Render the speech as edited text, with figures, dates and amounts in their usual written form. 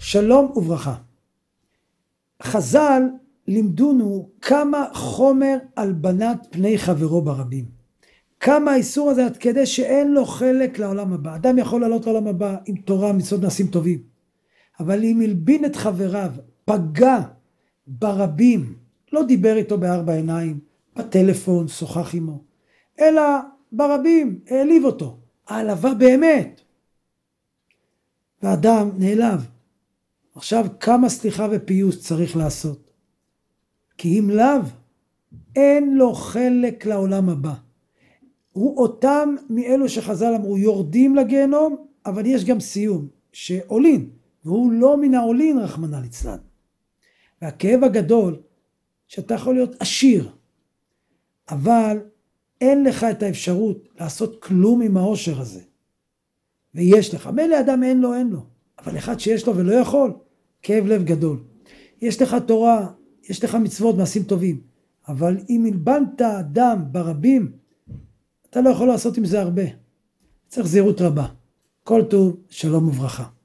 שלום וברכה. חז"ל לימדונו כמה חומר הלבנת פני חברו ברבים. כמה האיסור הזה עד כדי שאין לו חלק לעולם הבא. אדם יכול לעלות לעולם הבא עם תורה, מצוות, מעשים טובים. אבל אם הלבין את חבריו, פגע ברבים, לא דיבר איתו בארבע עיניים, בטלפון, שוחח עמו, אלא ברבים, העליב אותו. העלבה באמת. והאדם נעלב. עכשיו כמה סליחה ופיוס צריך לעשות? כי אם לאו, אין לו חלק לעולם הבא. הוא אותם מאלו שחז"ל אמרו, יורדים לגיהנום, אבל יש גם סיום, שעולין, והוא לא מן העולין רחמנא ליצלן. והכאב הגדול, שאתה יכול להיות עשיר, אבל אין לך את האפשרות לעשות כלום עם העושר הזה. ויש לך, מילא אדם אין לו, אבל אחד שיש לו ולא יכול, כאב לב גדול. יש לך תורה, יש לך מצוות, מעשים טובים, אבל אם הלבנת אדם ברבים, אתה לא יכול לעשות עם זה הרבה. צריך זהירות רבה. כל טוב, שלום וברכה.